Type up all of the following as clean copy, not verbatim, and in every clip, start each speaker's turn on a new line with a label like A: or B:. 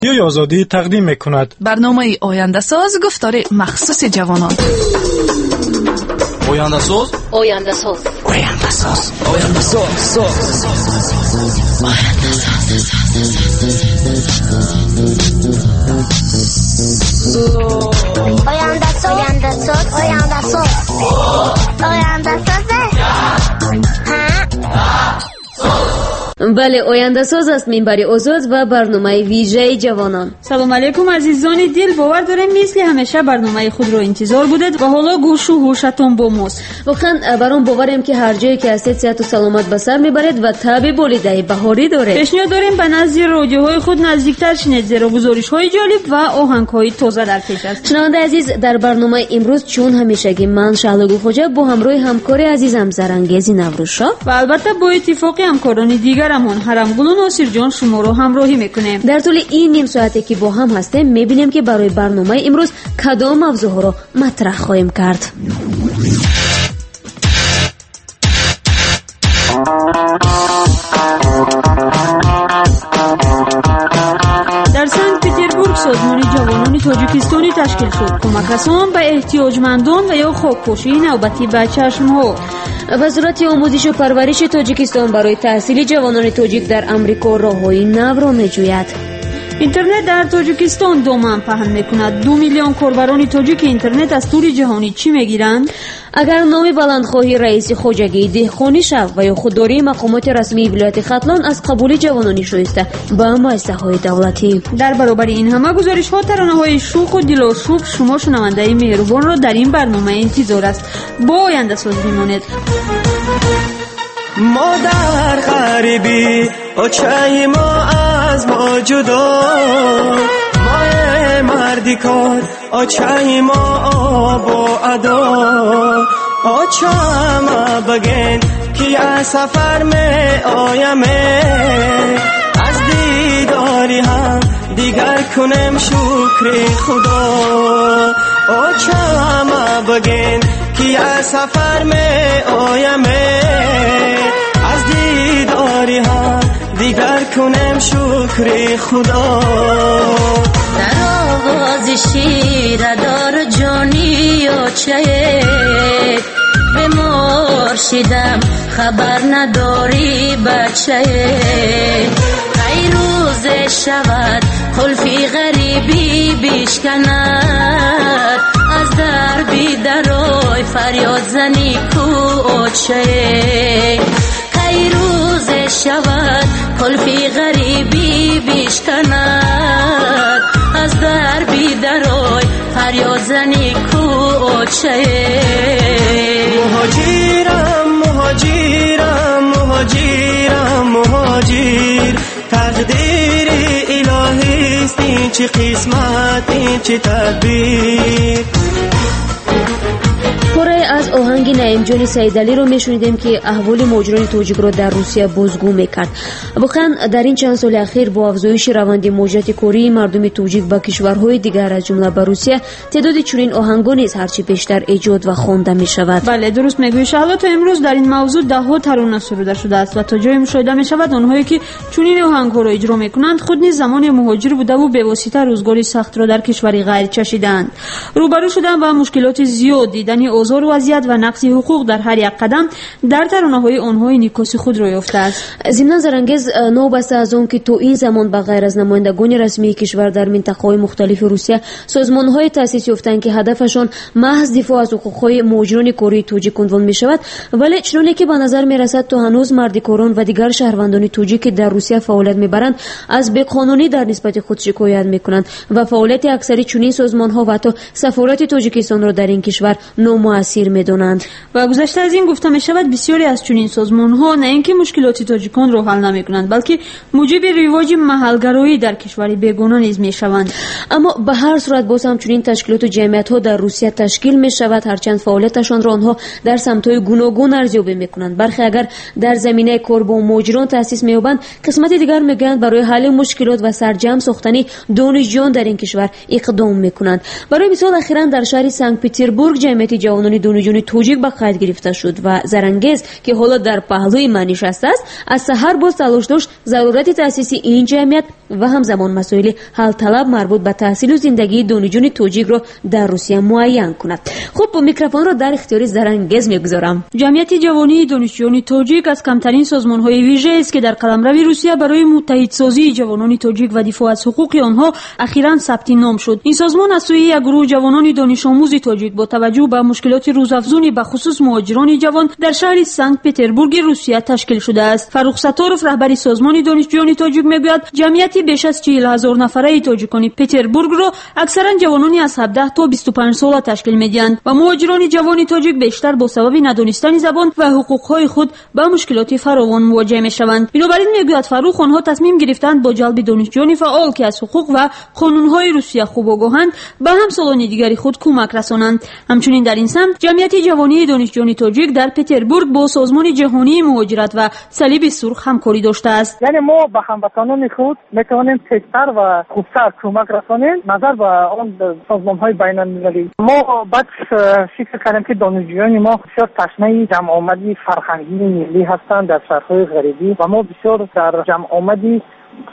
A: رادیوی آزادی تقدیم می‌کند.
B: برنامه آینده ساز گفتار مخصوص جوانان.
C: آینده ساز،
B: آینده ساز،
C: آینده ساز، آینده ساز،
D: آینده ساز، آینده ساز، آینده ساز، آینده ساز.
E: بله، آینده ساز است منبر آزاد و برنامه ویژه جوانان.
F: سلام علیکم عزیزان دل، باور داریم مثل همیشه برنامه خود رو انتظار بودید و حالا گوش و هوشتون با ماست.
E: واقعا برام باوریم که هر جایی که هستید صحت و سلامت به سر میبرید و تب بولیده بهاری داره.
F: پیشنهاد داریم به نزد رادیوهای خود نزدیکتر شینید، زیرا گزارش‌های جالب و آهنگ‌های تازه در پیش است.
E: شنونده عزیز، در برنامه امروز چون همیشگی من شهلگو خوجا با همراه همکار عزیزم زرنگیزی نوروزشاه
F: و البته با اتفاقی همکاران دیگرمون حرمگل و ناصر جان شما رو همراهی میکنیم.
E: در طول این نیم ساعتی که با هم هستیم میبینیم که برای برنامه امروز کدام موضوع رو مطرح خواهیم کرد.
F: در سنت پترزبورگ سازمان جوانان تاجیکستانی تشکیل شد. کمک رسان به احتیاجمندان و یا خاکپوشی نوبتی به چشم‌ها.
E: وزارت آموزش و پرورش تاجیکستان برای تحصیل جوانان تاجیک در امریکا راه‌های نو را می‌جوید.
F: اینترنت در تاجیکستان دامن پهن میکند. 2 میلیون کاربران تاجیک اینترنت از طور جهانی چی میگیرند؟
E: اگر نام بلندخواهی رئیس خواجگی دهقانی شو و یا خودداری مقامات رسمی ولایت ختلان از قبول جوانان شایسته به مؤسسه‌های دولتی.
F: در برابر این همه گزارش‌ها، ترانه‌های شوق و دلاشوب شما شنونده مهربان را در این برنامه انتظار است. با آینده ساز بمانید.
G: ما در غریبی اوچه ما از ما جدا، ما مردی کار اوچه ما آب و ادا، اوچه ما بگین که از سفر می آیم، از دیداری هم دیگر کنم شکر خدا، اوچه ما بگین که از سفر می آیم، از دیداری ها دیگر کنم شکر خدا.
H: در آغاز شیر دار جانی و چه به مرشدم خبر نداری بچه، خیر روز شود خلفی غریبی بیشکند، از دربی درای فریاد زنی کوچه، خیر روز شود خلفی غریبی بیشکند، از دربی درای فریاد زنی کوچه.
G: مهاجرم مهاجرم مهاجرم مهاجر، تقدیر الهی است، این چه قسمت این چه تدبیر.
E: پاره از آهنگ نعیم جان سیدعلی رو میشنیدیم که احوال مهاجران تاجیک رو در روسیه بازگو میکرد. واقعا در این چند سال اخیر با افزایش روند مهاجرت کاری مردم تاجیک به کشورهای دیگر از جمله به روسیه، تعداد چنین آهنگا نیز هرچی بیشتر ایجاد و خوانده میشود.
F: بله، درست میگویی شهلا. تا امروز در این موضوع ده ها ترانه سروده شده است و تا جای مشاهده میشود آنهایی که چنین آهنگ‌ها را اجرا میکنند خود نیز زمان مهاجر بوده و به واسطه روزگاری سخت را در کشوری غیر چشیدند، روبرو شدند با مشکلات زیاد، دیدن آزار و اذیت و نقض حقوق در هر یک قدم در ترانه‌های آنها انعکاس خود را یافته است.
E: ضمن زرنگیز نوبسته از آن که تو این زمان به غیر از نمایندگان رسمی کشور در منطقه‌های مختلف روسیه، سازمان‌های تأسیس یافته‌اند که هدفشان محض دفاع از حقوق‌های مهاجران کاری تاجیک عنوان می‌شود، ولی چنانه که به نظر می‌رسد تا هنوز مردکاران و دیگر شهروندان تاجیک در روسیه فعالیت می‌برند از بی‌قانونی در نسبت خود شکایت می‌کنند و فعالیت اکثری چنین سازمان‌ها و حتی سفارت تاجیکستان را در این کشور نامؤثر می‌دانند.
F: و گذشته از این گفته می‌شود بسیاری از چنین سازمان‌ها نه اینکه مشکلات تاجیکان را حل نمی‌کنند، بلکه موجب رواج محل‌گرایی در کشور بیگانه نیز می‌شوند.
E: اما به هر صورت باز هم چنین تشکیلات و جمعیت‌ها در روسیه تشکیل می‌شود، هرچند فعالیتشان را آنها در سمت‌های گوناگون ارزیابی می‌کنند. برخی اگر در زمینه کار با مهاجران تأسیس می‌یابند، قسمت دیگر می‌گویند برای حل مشکلات و سرجم ساختن دانشجویان در این کشور اقدام می‌کنند. برای مثال اخیراً در شهر سنت پترزبورگ جمعیت جوانان جوانان دانشجویان تاجیک به قید گرفته شد و زرانگیز که حالا در پهلوی من نشسته است از سحر باز تلاش داشت ضرورت تأسیس این جمعیت و همزمان مسائل حل طلب مربوط به تحصیل و زندگی دانشجویان تاجیک را در روسیه معین کند. خب میکروفون را در اختیار زرانگیز میگذارم.
F: جمعیت جوانی دانشجویان تاجیک از کمترین سازمان‌های ویژه است که در قلمرو روسیه برای متحدسازی جوانان تاجیک و دفاع از حقوق آنها اخیراً ثبت نام شد. این سازمان از سوی یک گروه جوانان دانش آموز تاجیک با توجه به مشکلات روزافزون به خصوص مهاجران جوان در شهر سنت پترزبورگ روسیه تشکیل شده است. فروخ ستاروف رهبر سازمان دانشجویان تاجیک میگوید جمعیتی بیش از 40,000 نفره تاجیکان پترزبورگ را اکثرا جوانانی از 17 تا 25 ساله تشکیل میدهند و مهاجران جوان تاجیک بیشتر با سبب ندانستن زبان و حقوقهای خود با مشکلات فراوان مواجه میشوند. بنابراین میگوید فروخ آنها تصمیم گرفتند با جلب دانشجویان فعال که از حقوق و قانونهای روسیه خوب آگاهند به همسالان دیگری خود کمک رسانند. همچنین در این سمت جمعیت جوانی دانشجویان تاجیک در پترزبورگ با سازمان جهانی مهاجرت و صلیب سرخ همکاری داشته است.
I: یعنی ما به هموطنان خود میتوانیم تیزتر و خوبتر کمک رسانیم نظر به آن سازمان‌های بین‌المللی. ما بعد فکر کردیم که دانشجویان ما بسیار تشنه جمع آمدی فرهنگی ملی هستند در شهرهای غریبی و ما بسیار در جمع آمدی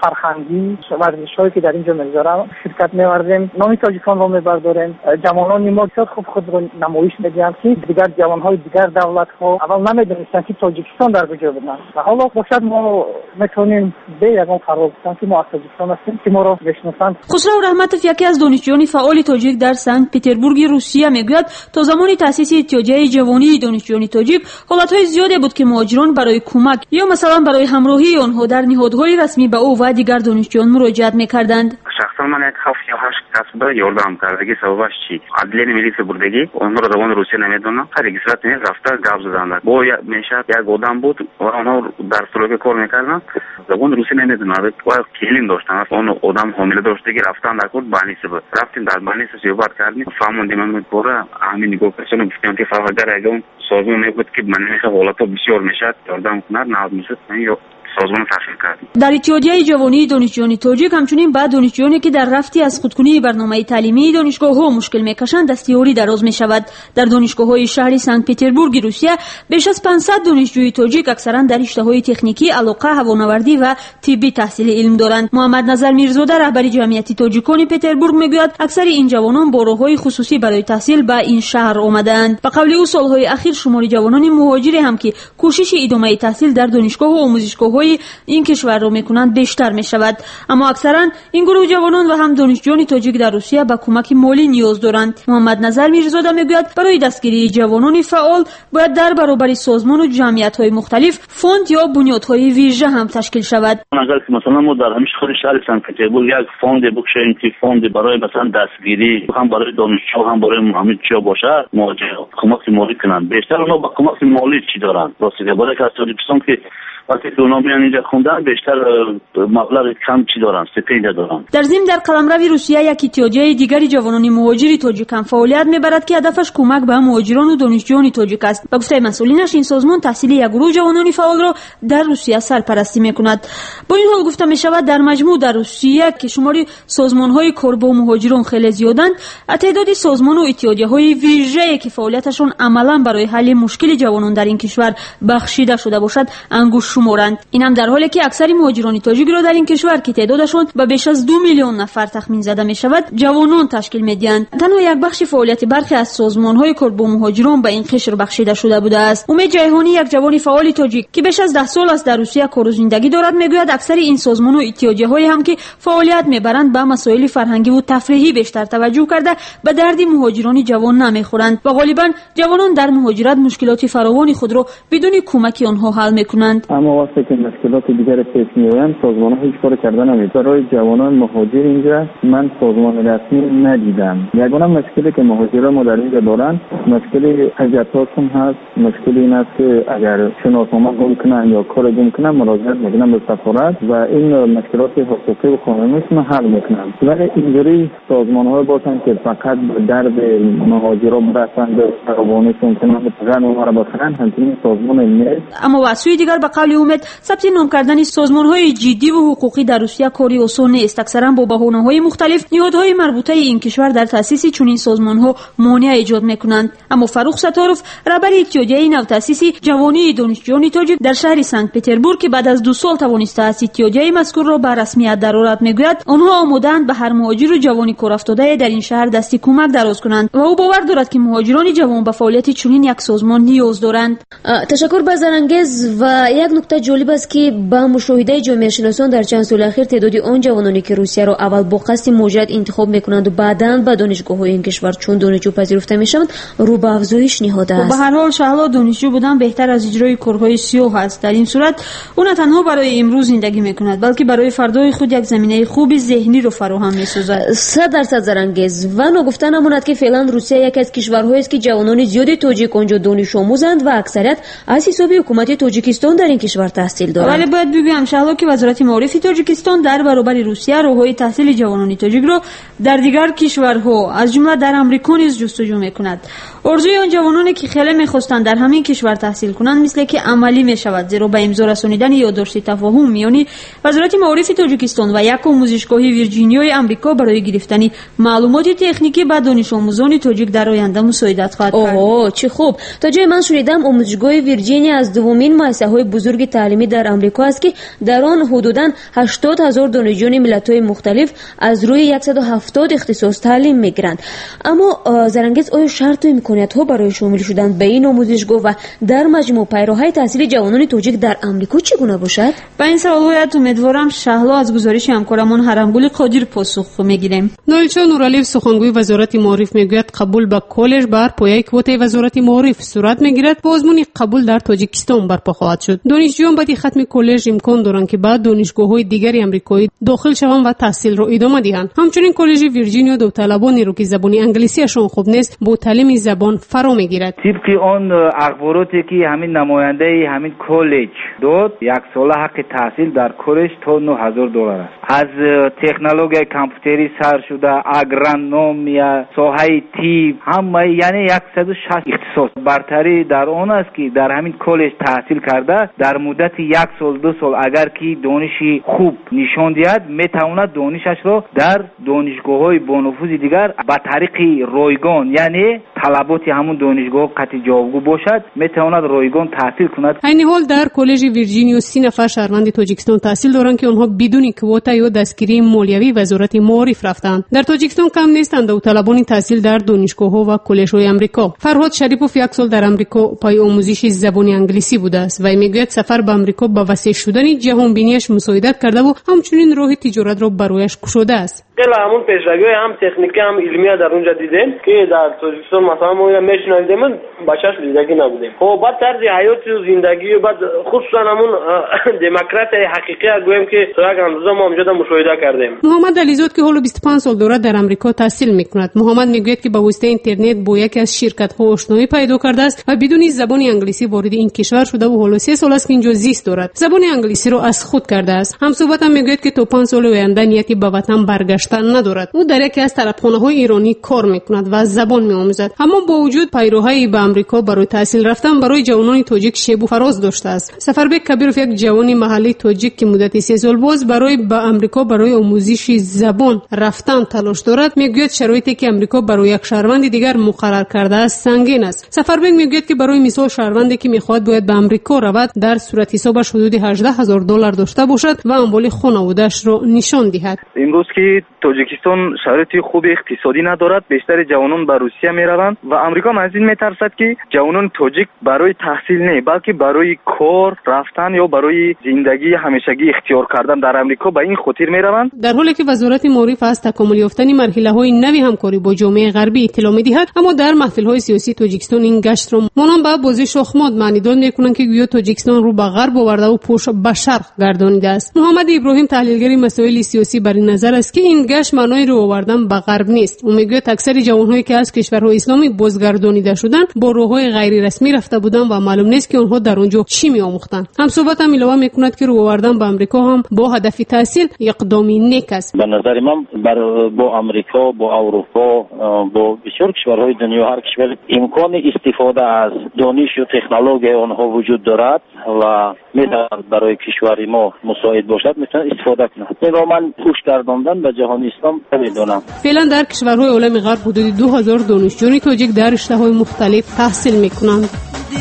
I: فرهنگی ورزش‌هایی که در اینجا می‌گذارم شرکت می‌ورزیم، نام تاجیکان را می‌برداریم. جوانان ما بسیار خوب خود را نمایش می‌دهند که دیگر جوان‌های دیگر دولت‌ها اول نمی‌دانستند که تاجیکستان در کجا بودند و حالا باشد ما می‌تونیم به یگان قرار بدیم که ما از تاجیکستان هستیم که ما را بشناسند.
F: خسرو رحمتوف یکی از دانشجویان فعال تاجیک در سنت پترزبورگ روسیه می‌گوید تا زمان تأسیس اتحادیه جوانی دانشجویان تاجیک حالت‌های زیادی بود که مهاجران برای کمک یا مثلا برای همراهی آنها در نهادهای رسمی به و دیگر دانشجویان مراجعت می‌کردند.
J: شخصا من یک 7-8 کس به یاردم کردگی سببش چی؟ عدلیه میلیس بردگی اونها را زبان روسیه نمیدونن. رجیسترات نیست رفته گپ زدند. با میشه یک آدم بود و اونها در سلوک کار می‌کردن. زبان روسیه نمیدونن. و کلین داشتن. اون آدم حامله داشتگی رفتن در کورد بانیس بود. رفتیم در بانیس صحبت کردیم. فهمیدیم من پورا همین نگاه کردن گفتم که فقط اگه اون سازمان میگفت که من میخوام حالات بسیار میشه یاردم کنه نه میشه من سازمان تشکیل کردیم.
F: در اتحادیه جوانی دانشجویان تاجیک همچنین بعد دانشجویانی که در رفتی از خودکنی برنامه تعلیمی دانشگاه‌ها مشکل میکشند دستیاری دراز میشود. در دانشگاه‌های شهر سنت پترزبورگ روسیه بیش از 500 دانشجوی تاجیک اکثرا در رشته‌های تکنیکی، علاقه، هوانوردی و طبی تحصیل علم دارند. محمد نظر میرزاده رهبر جمعیت تاجیکان پترزبورگ میگوید اکثر این جوانان با راه‌های خصوصی برای تحصیل به این شهر آمدند. به قول او سال‌های اخیر شمار جوانان مهاجر هم که کوشش ادامه تحصیل در دانشگاه و آموزشگاه‌های این کشور را میکنند بیشتر میشود، اما اکثرا این گروه جوانان و هم دانشجویان تاجیک در روسیه به کمک مالی نیاز دارند. محمد نظر میرزاده میگوید برای دستگیری جوانان فعال باید در برابر سازمان و جمعیت‌های مختلف فوند یا بنیادهای ویژه هم تشکیل شود.
K: اگر مثلا ما در همین خود شهر سنت پترزبورگ یک فوند بکشیم که فوند برای مثلا دستگیری هم برای دانشجو هم برای همین چیا باشه مواجه کمک مالی کنند، بیشتر اونا با کمک مالی چی دارن راستی برای که تاجیکستان که وقتی که اونا میان اینجا خوندن بیشتر مبلغ کم چی دارن استیپند دارن.
F: در ضمن در قلمرو روسیه یک اتحادیه دیگری جوانان مهاجر تاجیک هم فعالیت میبرد که هدفش کمک به مهاجران و دانشجویان تاجیک است. به گفته مسئولینش این سازمان تحصیل یک گروه جوانان فعال را در روسیه سرپرستی میکند. با این حال گفته میشود در مجموع در روسیه که شمار سازمان‌های کار با مهاجران خیلی زیادند، تعداد سازمان و اتحادیه‌های ویژه‌ای که فعالیتشان عملاً برای حل مشکل جوانان در این کشور بخشیده شده باشد انگشت شمارند. این هم در حالی که اکثر مهاجران تاجیک را در این کشور که تعدادشان به بیش از 2 میلیون نفر تخمین زده می شود جوانان تشکیل می دهند. تنها یک بخش فعالیت برخی از سازمان‌های کار با مهاجران به این قشر بخشیده شده بوده است. امید جیهانی یک جوان فعال تاجیک که بیش از 10 سال است در روسیه کار و زندگی دارد میگوید اکثر این سازمان و اتحادیه‌های هم که فعالیت میبرند به مسائل فرهنگی و تفریحی بیشتر توجه کرده به درد مهاجران جوان نمیخورند و غالبا جوانان در مهاجرت مشکلات فراوانی خود را بدون کمک آنها حل میکنند.
L: اما وقتی که مشکلات دیگر پیش میآیند سازمان‌ها هیچ کاری کردن نمی‌کنند. برای جوانان مهاجر اینجا من سازمان رسمی ندیدم. یگانه مشکلی که مهاجران ما در اینجا دارند مشکلی اجازه‌شون هست. مشکلی این است که اگر شناسنامه گم کنن یا کار گم کنن مراجعه میکنن به سفارت و این مشکلات حقوقی و قانونیشون حل میکنن. ولی اینجوری سازمان‌ها باشن که فقط درد مهاجران برسند به قوانینشون کنن فقط اونها را بخرن همچنین سازمان نیست.
F: اما واسوی دیگر به قول امید ثبت نام کردن سازمان‌های جدی و حقوقی در روسیه کاری آسان نیست. اکثرا با بهانه‌های مختلف نهادهای مربوطه این کشور در تأسیس چنین سازمان‌ها مانع ایجاد می‌کنند. اما فاروق ستاروف رهبر اتحادیه نوتأسیسی جوانی دانشجویان تاجیک در شهر سنت پتربورگ که بعد از 2 سال توانسته است اتحادیه مذکور را به رسمیت درآورد میگوید آنها آماده‌اند به هر مهاجر و جوانی کارافتاده در این شهر دستی کمک دراز کنند و او باور دارد که مهاجران جوان به فعالیت چنین یک سازمان نیاز دارند.
E: تشکر بازرگانگیز. و یک نکته جالب است که با مشاهده جامعه شناسان در چند سال اخیر تعداد آن جوانانی که روسیه را اول با قصد مهاجرت انتخاب میکنند و بعداً به دانشگاه‌های این کشور چون دانشجو پذیرفته میشوند رو به افزایش نهاده است.
F: به هر حال شهلا دانشجو بودن بهتر از اجرای کارهای سیاه است. در این صورت او نه تنها برای امروز زندگی میکند بلکه برای فردای خود یک زمینه خوب ذهنی رو فراهم میسازد.
E: 100% زرنگیز. و نگفته نماند که فعلا روسیه یکی از کشورهایی است که جوانان زیادی تاجیک آنجا دانش آموزند و اکثریت از حساب حکومت تاجیکستان در این کشور تحصیل دارند.
F: ولی باید بگویم شهلا که وزارت معارف تاجیکستان در برابر روسیه راههای تحصیل جوانان تاجیک را در دیگر کشورها از جمله در آمریکا نیز جستجو میکند. آرزوی آن جوانانی که خیلی میخواستند در همین کشور تحصیل کنند مثل که عملی میشود، زیرا به امضا رسانیدن یادداشت تفاهم میانی وزارت معارف تاجیکستان و یک آموزشگاه ویرجینیای آمریکا برای گرفتن معلومات تکنیکی به دانش آموزان تاجیک در آینده مساعدت خواهد کرد.
E: اوه چه خوب. تا جای من شنیدم آموزشگاه ویرجینیا از دومین مؤسسه‌های بزرگ تعلیمی در آمریکا است که در آن حدوداً 80,000 دانشجوی ملت‌های مختلف از روی 170 اختصاص تعلیم می‌گیرند. اما زرنگیز آیا شرط و امکانات‌ها برای شامل شدن به این آموزشگاه و در مجموع پیراهای تحصیل جوانان تاجیک در آمریکا چگونه باشد؟
F: به این سوالات امیدوارم شهلا از گزارش همکارمان هرمگل قادر پاسخ می‌گیریم.
M: نایلچا نورالیو سخنگوی وزارت معارف میگوید قبول به کالج بر پایه کوته وزارت معارف صورت میگیرد و آزمون قبول در تاجیکستان برپا خواهد شد. دانشجویان بعد ختم کالج امکان دارند که بعد دانشگاه‌های دیگر آمریکایی داخل شوند و تحصیل را ادامه دهند. همچنین کالج ویرجینیا داوطلبانی را که زبان انگلیسیشان خوب نیست با تعلیم زبان فرا میگیرد.
N: طبق آن اخباراتی که همین نماینده همین کالج داد، یک ساله حق تحصیل در کالج تا $9,000 است. از تکنولوژی کامپیوتری سر شده، اگرونومی، ساحه طب، همه یعنی 160 اختصاص. برتری در آن است که در همین کالج تحصیل کرده در مدت 1 سال 2 سال اگر که دانشی خوب نشان دهد میتواند دانشش را در دانشگاه‌های با نفوذ دیگر به طریق رایگان یعنی طلبات همون دانشگاه قطعی جوابگو باشد میتواند رایگان تحصیل کند.
M: این حال در کالج ویرجینیا 30 نفر شهروند تاجیکستان تحصیل دارند که آنها بدون کوتا یا دستگیری مالیوی وزارت معارف رفتند. در تاجیکستان کم نیستند داوطلبان تحصیل در دانشگاه‌ها و کالج‌های آمریکا. فرهاد شریپوف 1 سال در آمریکا پای آموزش زبان انگلیسی بوده است و میگوید سفر به آمریکا با وسیع شدن جهان بینیش مساعدت کرده و همچنین راه تجارت را برایش گشوده است.
O: خیلی همون پیشروی هم تکنیکی هم علمی در اونجا دیدیم که در تاجیکستان مثلا ما میشنیدیم بچه‌ش دیدگی نبودیم. خب بعد طرز حیات و زندگی و بعد خصوصا همون دموکرات حقیقی گویم که تا یک اندازه ما اونجا مشاهده کردیم.
M: محمد علیزاده که حالا 25 سال دارد در آمریکا تحصیل میکند. محمد میگوید که با واسطه اینترنت با یکی از شرکت‌ها آشنایی پیدا کرده است و بدون زبان انگلیسی وارد این کشور شده و حالا 3 سال است که اینجا زیست دارد. زبان انگلیسی را از خود کرده است. همصحبت هم میگوید که تا 5 سال آینده نیتی به وطن برگشتن ندارد. او در یکی از طرفخانه‌های ایرانی کار میکند و زبان میآموزد. اما با وجود پیروهی به آمریکا برای تحصیل رفتن برای جوانان تاجیک شیب و فراز داشته است. سفربک کبیروف یک جوان محلی تاجیک که مدت 3 سال باز برای به آمریکا برای آموزش زبان رفتن تلاش دارد میگوید شرایطی که آمریکا برای یک شهروند دیگر مقرر کرده است سنگین است. سفربک میگوید که برای مثال شهروندی که میخواد باید به آمریکا رود در صورت حسابش حدود $18,000 داشته باشد و اموال خانواده‌اش را نشان دهد.
P: امروز که تاجیکستان شرایط خوب اقتصادی ندارد، بیشتر جوانان به روسیه میروند و آمریکا از این میترسد که جوانان تاجیک برای تحصیل نه بلکه برای کار رفتن یا برای زندگی همیشگی اختیار کردن در آمریکا به این خاطر میروند.
M: در حالی که وزارت معارف از تکامل یافتن مرحله‌های نوی همکاری با جامعه غربی اطلاع می‌دهد، اما در محفل‌های سیاسی تاجیکستان این گشت را مانند به بازی شخمات معنیدان می‌کنند که گویا تاجیکستان رو به غرب آورده و پشت به شرق گردانیده است. محمد ابراهیم تحلیلگر مسائل سیاسی بر این نظر است که این بازگشت معنای رو آوردن به غرب نیست. او میگوید اکثر جوانهایی که از کشورهای اسلامی بازگردانیده شدن با راههای غیر رسمی رفته بودن و معلوم نیست که آنها در آنجا چی میآموختند. هم صحبت هم علاوه میکند که رو آوردن به آمریکا هم با هدف تحصیل اقدامی نیک است.
Q: به نظر من با آمریکا، با اروپا، با بسیار کشورهای دنیا، هر کشور امکان استفاده از دانش و تکنولوژی آنها وجود دارد و میتواند برای کشور ما مساعد باشد، میتواند استفاده کند. این را من پوش گرداندن به جهان اسلام نمیدونم.
M: فعلا در کشورهای عالم غرب حدود 2000 دانشجوی تاجیک در رشته‌های مختلف تحصیل میکنند.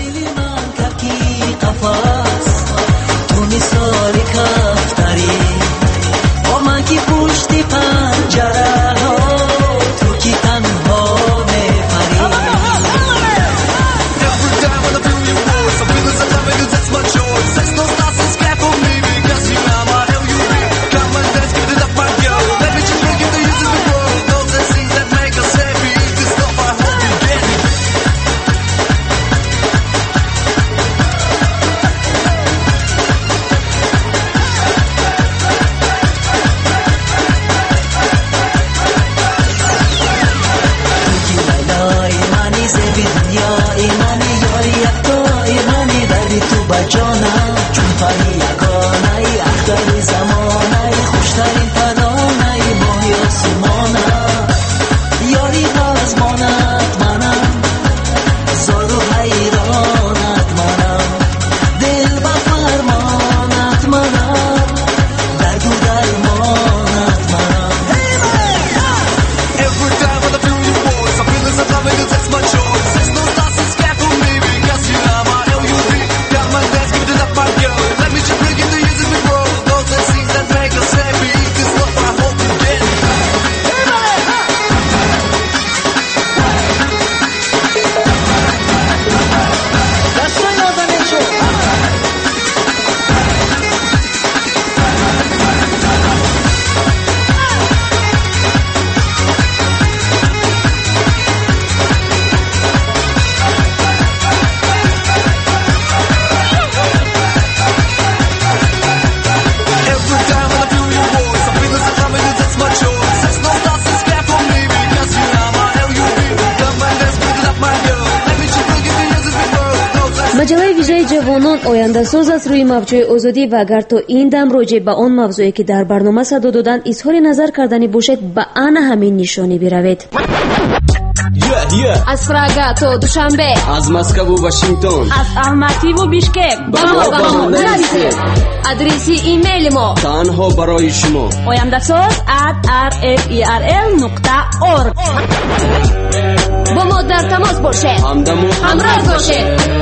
E: مجله ویژه جوانان آینده ساز است روی موضوع آزادی و اگر تا این دم راجع به آن موضوعی که در برنامه صدا دادن اظهار نظر کردنی باشد به آن همین نشانی بروید.
R: از پراگا تا دوشنبه،
C: از مسکو و واشنگتن،
R: از الماتی و بیشکک با ما نرسید. آدرس ایمیل ما
C: تنها برای شما
R: oyandasaz@rferl.org. با ما در تماس باشید، همراه باشید.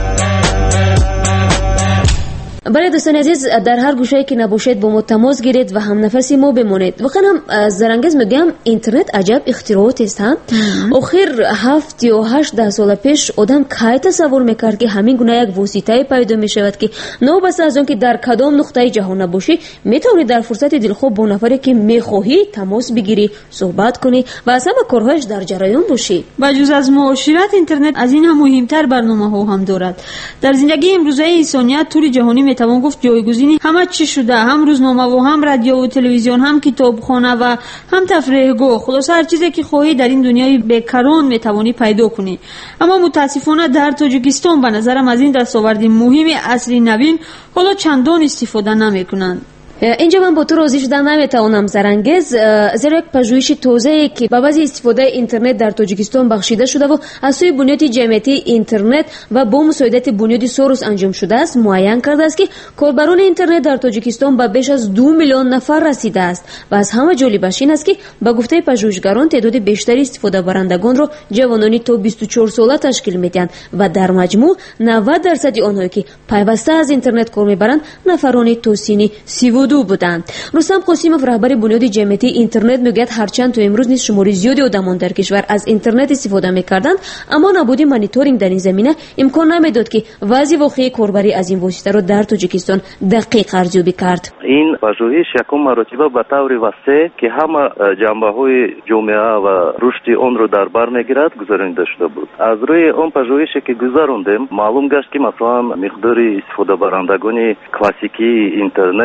E: برای دوستان عزیز در هر گوشه‌ای که نباشید با ما تماس گیرید و هم نفسی ما بمانید. واقعا هم زرنگز میگم اینترنت عجب اختراعات است. آخر 7 یا 8 سال پیش آدم کی تصور میکرد که همین گونه یک واسطه پیدا میشود که نوبت از آن که در کدام نقطه جهان نباشی میتونی در فرصت دلخواه با نفری که میخواهی تماس بگیری، صحبت کنی و از همه کارهایش در جریان باشی.
F: بجز از معاشرت اینترنت از این هم مهمتر برنامه‌ها هم دارد. در زندگی امروزه انسانیت طور جهانی توان گفت جایگزینی همه چی شده، هم روزنامه و هم رادیو و تلویزیون، هم کتابخانه و هم تفریحگاه. خلاص هر چیزی که خواهی در این دنیای بیکران میتوانی پیدا کنی. اما متاسفانه در تاجیکستان به نظرم از این دستاورد مهم عصر نوین حالا چندان استفاده نمیکنند.
E: اینجا من با تو راضی شدن نمیتوانم زرنگز، زیرا یک پژوهش تازه‌ای که به واسطه استفاده اینترنت در تاجیکستان بخشیده شده و از سوی بنیاد جمعیتی اینترنت و با مساعدت بنیاد سوروس انجام شده است، معین کرده است که کاربران اینترنت در تاجیکستان به بیش از 2 میلیون نفر رسیده است و از همه جالبش این است که به گفته پژوهشگران تعداد بیشتری استفاده برندگان را جوانانی تا 24 ساله تشکیل میدهند و در مجموع 90% آنهایی که پیوسته از اینترنت کار میبرند نفرانی تا سن 32 بودند. رستم قاسمов رهبر بنیاد جمعیتی اینترنت میگوید هرچند تو امروز نیز شماری زیادی آدمان در کشور از اینترنت استفاده میکردند، اما نبود مانیتورینگ در این زمینه امکان نمیداد که وضع واقعی کاربری از این واسطه را در تاجیکستان دقیق ارزیابی کرد.
P: این پژوهش یکم مرتبه به طور وسیع که همه جنبه‌های جامعه و رشد آن را در بر میگیرد گزارنده شده بود. از روی آن پژوهشی که گذراندیم معلوم گشت که مثلا مقدار استفاده برندگان کلاسیکی اینترنت در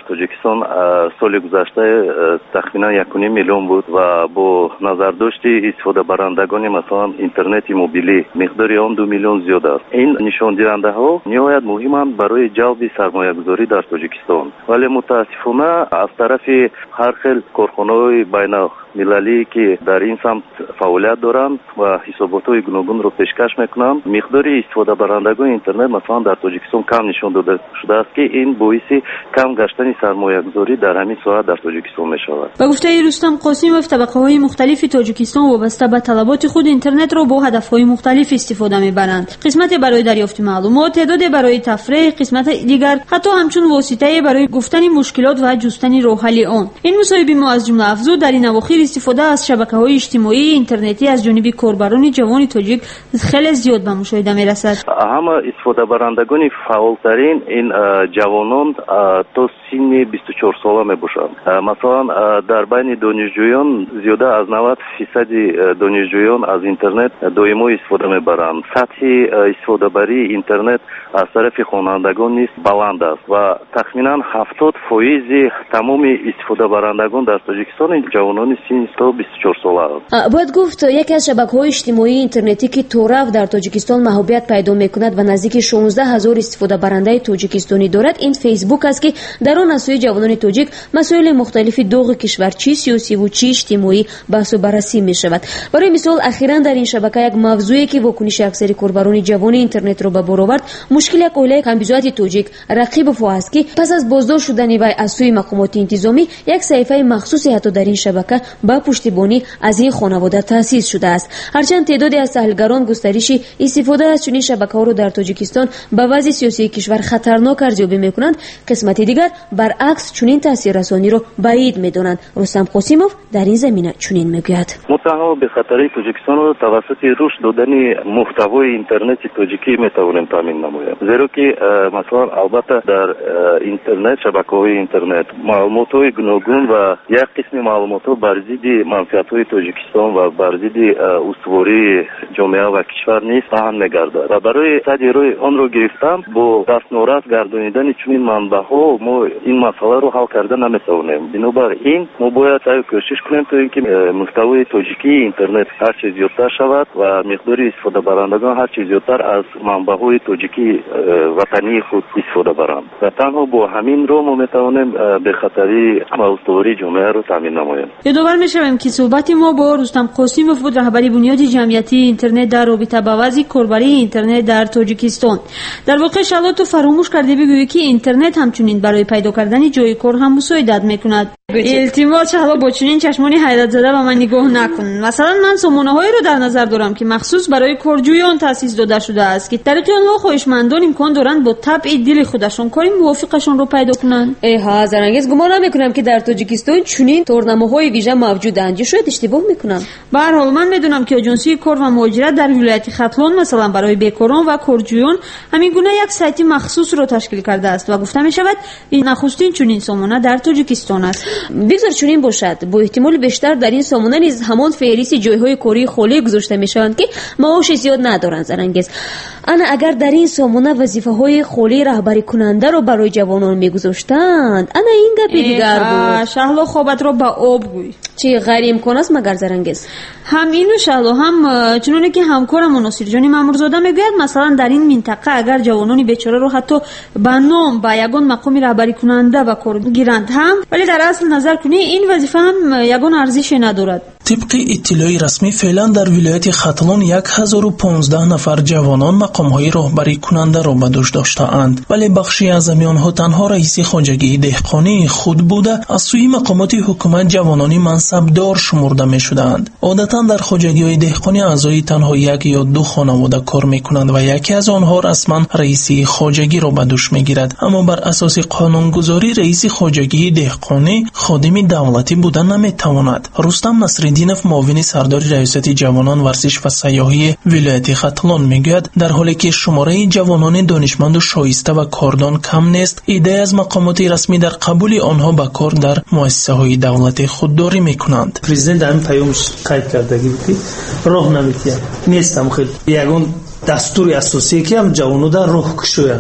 S: توجیکستان سال گذشته تخمینا 1.5 میلیون بود و با نظرداشت استفاده برندگان مثلا اینترنت موبیلی مقدار آن 2 میلیون زیاد است. این نشان دهنده ها نهایت مهمند برای جلب سرمایه گذاری در توجیکستان، ولی متاسفانه از طرف هر خیل کارخانه‌های بین المللی که در این سمت فعالیت دارند و حسابات‌های گوناگون رو پیشکش میکنند، مقدار استفاده برندگان اینترنت مثلا در توجیکستان کم نشان داده شده است که این باعث کم گشتن سرمایه گذاری در همین ساحه در توجیکستان می شود.
F: با گفته رستم قاسموف، طبقه‌های مختلف توجیکستان وابسته به طلبات خود اینترنت را با هدف‌های مختلف استفاده می‌برند. قسمت برای دریافت معلومات، تعداد برای تفریح، قسمت دیگر حتی همچون واسطه برای گفتن مشکلات و جستن راه حل آن. این مصاحبه ما از جمله افزود در این اواخر استفاده از شبکه‌های اجتماعی اینترنتی از جانب کاربران جوان تاجیک خیلی زیاد به مشاهده می‌رسد.
S: همه استفاده برندگان فعال‌ترین این جوانان تا سن 24 ساله میباشند. مثلا در بین دانشجویان زیاده از 90% دانشجویان از اینترنت دائما استفاده میبرند. سطح استفاده بری اینترنت از طرف خوانندگان نیز بلند است و تخمینا 70% تمام استفاده برندگان در تاجیکستان جوانان سن تا 24 ساله است.
E: باید گفت یکی از شبکه‌های اجتماعی اینترنتی که تورف در تاجیکستان محبوبیت پیدا میکند و نزدیک 16000 استفاده برنده تاجیکستانی دارد این فیسبوک است که در آن از سوی جوانان تاجیک مسائل مختلف داغ کشور چی سیاسی و چی اجتماعی بحث و بررسی می شود. برای مثال اخیراً در این شبکه یک موضوعی که واکنش اکثر کاربران جوان اینترنت را به بار آورد مشکل یک عائله کمبیزات تاجیک رقیب فو است که پس از بازداشت شدن وی از سوی مقامات انتظامی یک صحیفه مخصوصی حتی در این شبکه با پشتیبانی از این خانواده تأسیس شده است. هرچند تعدادی از ساحلگران گسترش استفاده از چنین شبکه‌ها را در تاجیکستان به وضع سیاسی کشور خطرناک ارزیابی می‌کنند، قسمت دیگر برعکس چنین تاثیررسانی را بعید می‌دانند. رستم قاسموف در این زمینه چنین میگوید:
S: متهم به خطر تاجیکستان را توسط رشد دادن محتوای اینترنت تاجیکی می‌توانیم تامین نماییم، زیرا که مثلا البته در اینترنت شبکه‌های اینترنت معلومات‌های گوناگون و یک قسم معلومات‌ها بر ضد منفعت‌های تاجیکستان و بر ضد استواری جامعه و کشور نیست پهن می‌گردد و برای تدارای آن را گرفتم با دست نورست گردانیدن چنین منبع‌ها ما این مسئله رو حل کردن نمی‌توانیم. بنابراین ما باید کوشش کنیم تا اینکه محتوای تاجیکی اینترنت هر چه زیادتر شود و مقدار استفاده برندگان هر چه زیادتر از منبع‌های تاجیکی وطنی خود استفاده برند و تنها با همین رو ما می‌توانیم به خطری استواری جامعه رو تامین نماییم.
F: یادآور می‌شویم که صحبت ما با رستم قاسموف بود، رهبر بنیاد جمعیتی اینترنت در رابطه با وضع کاربری اینترنت در تاجیکستان. در واقع شالاتو فراموش کرده بگویی که اینترنت همچنین برای پیدا کردن جای کار هم مساعدت می‌کند. التماس حالا با چنین چشمانی حیرت زده به من نگاه نکن. مثلا من سامانه‌هایی رو در نظر دارم که مخصوص برای کارجویان تأسیس داده شده است که طریق آنها خواهشمندان امکان دارند با طبع دل خودشان کاری موافقشان رو پیدا کنند.
E: ها زرنگیز گمان نمی‌کنم که در تاجیکستان چنین تورنمه‌های ویژه موجودند. یا شاید اشتباه می‌کنم.
F: به هر حال من می‌دونم که آژانسی کار و مهاجرت در ولایت ختلان مثلا برای بیکاران و کارجویان همین گونه یک سایت مخصوص رو تشکیل کرده است و گفته می‌شود این نخستین چنین سامانه در تاجیکستان است.
E: بگذار چنین باشد، با احتمال بیشتر در این سامانه نیز همان فهرست جایهای کاری خالی گذاشته میشوند که معاش زیاد ندارند. زرنگیز انا اگر در این سامانه وظیفه‌های خالی رهبری کننده رو برای جوانان میگذاشتند انا این گپی دیگر بود.
F: شهلا خوابت رو با آب گوی.
E: چی غیر امکان است مگر زرنگیز؟
F: هم اینو شهلا هم چنونه که همکارم ناصر جانی مامورزاده میگوید مثلا در این منطقه اگر جوانان بیچاره رو حتی به نام با یگان مقام رهبری کننده و کار گیرند هم، ولی در اصل نظر کنی این وظیفه هم یگان ارزش ندارد.
T: طبق اطلاع رسمی فعلا در ولایت ختلان 1015 نفر جوانان مقام‌های راهبری کننده را به دوش داشته‌اند، ولی بخشی از آنها تنها رئیس خواجگی دهقانی خود بوده از سوی مقامات حکومت جوانان منصبدار شمرده می‌شدند. عادتاً در خواجگی‌های دهقانی اعضای تنها یک یا دو خانواده کار می‌کنند و یکی از آنها رسما رئیس خواجگی را به دوش می‌گیرد، اما بر اساس قانونگذاری رئیس خواجگی دهقانی خادم دولتی بودن نمی‌تواند. رستم نصرالدینов معاون سردار ریاست جوانان ورزش و سیاحی ولایت ختلان میگوید در حالی که شماره جوانان دانشمند و شایسته و کاردان کم نیست، ایده از مقامات رسمی در قبول آنها به کار در مؤسسه‌های دولتی خودداری میکنند.
U: پرزیدنت همین پیامش قید کردگی بود که راه نمیتیه نیستم خیلی یگان دستور اساسی که هم جوانو در راه کشویند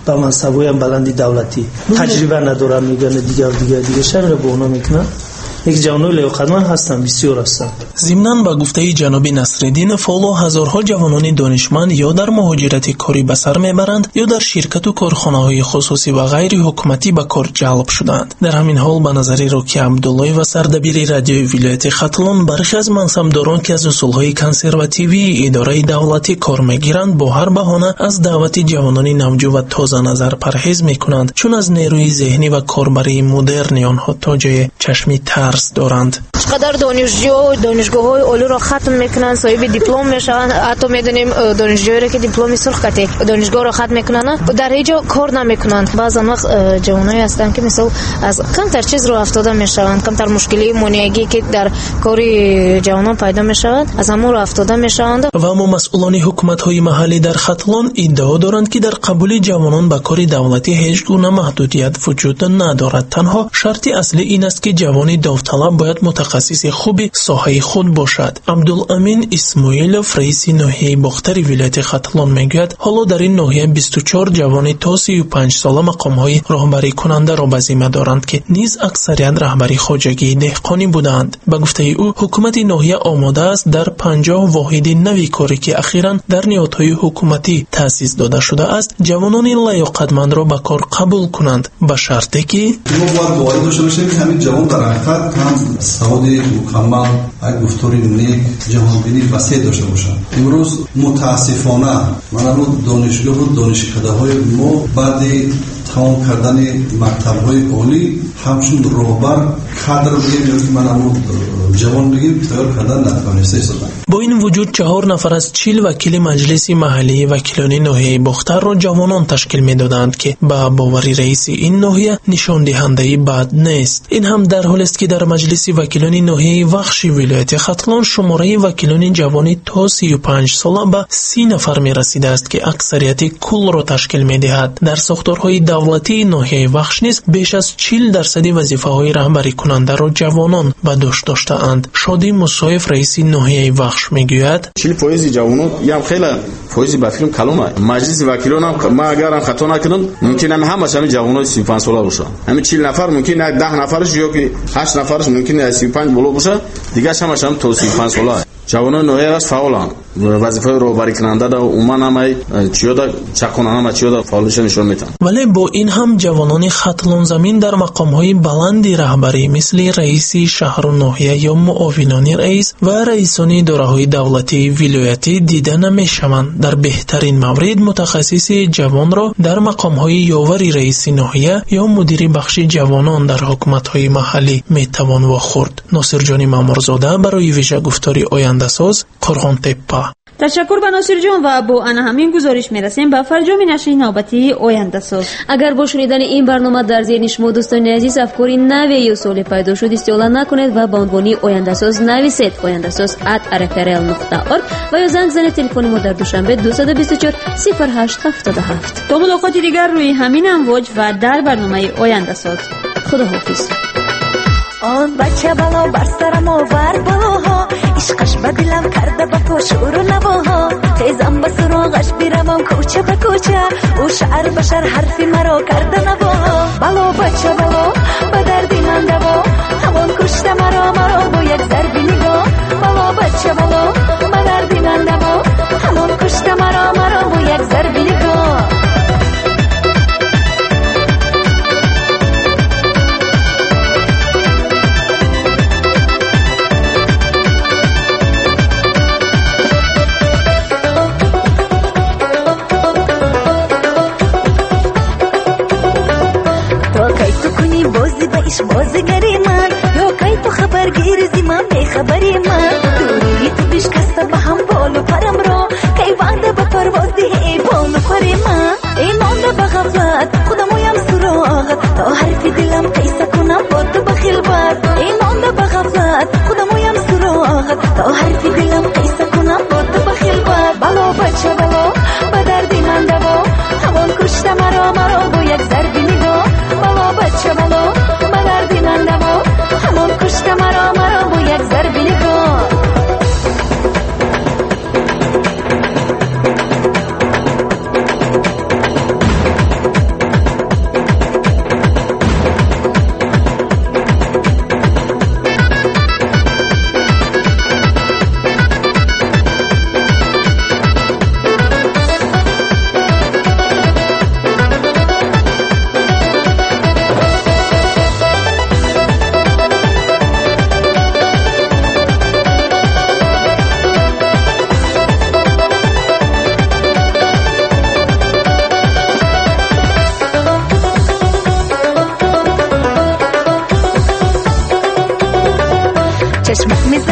U: با منصبای هم بلندی دولتی تجربه ندارن میگن دیگه شغل به اونا میکنن. یک جوانای لیاقتمند هستن، بسیار هستن.
T: ضمناً با گفته جناب نصرالدین فولو هزارها جوانان دانشمند یا در مهاجرت کاری به سر میبرند یا در شرکت و کارخانه‌های خصوصی و غیر حکومتی به کار جلب شدند. در همین حال به نظر روکی عبدالله و سردبیر رادیوی ولایت ختلون برخی از منصبداران که از اصولهای کنسرواتیوی اداره دولتی کار میگیرند با هر بهانه از دعوت جوانان نوجو و تازه نظر پرهیز میکنند، چون از نیروی ذهنی و کاربری مدرن آنها تا جای چشمی دارند.
A: چقدر دانشگاه‌های عالی را ختم میکنن، صاحب دیپلم میشن. حتی میدونیم دانشجویی که دیپلم سرخ کته دانشگاه را ختم میکنن در هیچ کار نمیکنن. بعضن وقت جوانایی هستن که مثلا از کمتر چیز رو افتاده میشوند، کمتر مشکلی مانعی که در کاری جوانان پیدا میشود از همون رو افتاده میشوند.
T: و اما مسئولان حکومت‌های محلی در ختلون ادعا دارند که در قبول جوانان به کار دولتی هیچ گونه محدودیت وجود ندارد. تنها شرط اصلی این است که جوانی داوطلب باید متخصص خوبی ساحه خود باشد. عبدالامین اسماعیلوف رئیس ناحیه باختر ولایت ختلون میگوید حالا در این ناحیه 24 جوان تا 35 ساله مقام‌های راهبری کننده را به ذمه دارند که نیز اکثریت رهبری خواجگی دهقانی بودند. به گفته او حکومت ناحیه آماده است در 50 واحد نوی کاری که اخیراً در نهادهای حکومتی تأسیس داده شده است جوانان لیاقتمند را به کار قبول کنند، به شرطی که
V: ما باید وارد داشته باشیم که همین جوان در حقیقت هم سواد مکمل، یک گفتار نیک، جهانبینی وسیع داشته باشند. امروز متاسفانه من دانشگاه و دانشکده‌های ما بعد تمام کردن مکتب‌های عالی همچون راهبر کادر بگیم که من جوان بگیم تیار کردن نتوانسته ایستادن.
T: با این وجود 4 نفر از 40 وکیل مجلس محلی وکیلان ناحیه باختر را جوانان تشکیل می‌دادند که با باوری رئیس این ناحیه نشان دهنده بد نیست. این هم در حالی است که در مجلس وکیلان ناحیه وخش ولایت ختلون شماره وکیلان جوان تا 35 ساله به 30 نفر می‌رسیده است که اکثریت کل را تشکیل می‌دهد. در ساختارهای دولتی ناحیه وخش نیز بیش از 40% وظیفه‌های رهبری کننده را جوانان به دوش داشته‌اند. شادی مصایف رئیس ناحیه وخش میگوید
W: 40% جوانان هم خیلی فایز به فکرم کلمه. مجلس وکیلان هم ما اگر خطا نکنم ممکن هم همش همین جوانای 35 ساله باشن. همین 40 نفر ممکن 10 نفرش یا که 8 نفرش ممکن 35 بالا باشه، دیگه همش هم تا 35 ساله. جوانان نوعی است فعالن، وظیفه راهبری کننده دا عموما هم چیودا چقونانه چیودا فعالش نشون میدن.
T: ولی با این هم جوانان ختلون زمین در مقام‌های بلندی رهبری مثل رئیس شهر و ناحیه یا معاونان رئیس و رئیسان اداره‌های دولتی ولایتی دیده نمی‌شوند. در بهترین مورد متخصص جوان را در مقام‌های یاوری رئیس ناحیه یا مدیر بخش جوانان در حکومت‌های محلی میتوان واخورد. ناصر جان مامورزاده برای ویژه گفتاری آینده ساز قرغان تپه.
F: تشکر به ناصر جان و با آن همین گزارش میرسیم به فرجام نشین نوبتی آینده ساز.
E: اگر با شنیدن این برنامه در ذهن شما دوستان عزیز افکاری نوی یا سوالی پیدا شد استیلا نکنید و به عنوان آینده ساز نویسید ayandasoz@rfrl.org و یا زنگ زنید تلفن ما در دوشنبه 224 0877.
F: تا ملاقات دیگر روی همین امواج و در برنامه آینده ساز.
E: خداحافظ.
X: آن بچه بلا بر سرم آور باها، عشقش به دلم کرده با تو شور و نواها، خیزم به سراغش بیروم کوچه به کوچه، او شعر بشر حرفی مرا کرده نواها. بلا بچه بلا به دردی من دوا، همان کشته مرا با یک ضرب نگاه. بلا بچه بلا به دردی من دوا، همان کشته مرا با یک ضرب نگاه. بازیگری من یا کی تو خبرگیر زی من خبری من، دوری تو بشکسته به هم بالو پرم را، کی وعده به پرواز دی بالو پری من. ای مانده به غفلت خودمویم سراغت، تا حرفی دلم قیسه کنم با تو بخیل بد. ای مانده به غفلت خودمویم سراغت، تا حرفی دلم قیسه کنم با تو بخیل بد. بلا بچه بلا به دردی من دوا، همان کشته مرا با یک ضرب نگاه. بلا بچه بلا به دردی من دوا، همان کشته مرا با یک ضرب نگاه.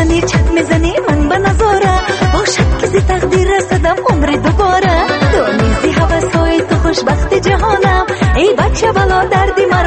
X: میزنی چت میزنی من به نظاره باشد کسی تقدیر رسدم عمر دوباره دونیزی حوث های تو خوشبخت جهانم ای بچه بلا دردی من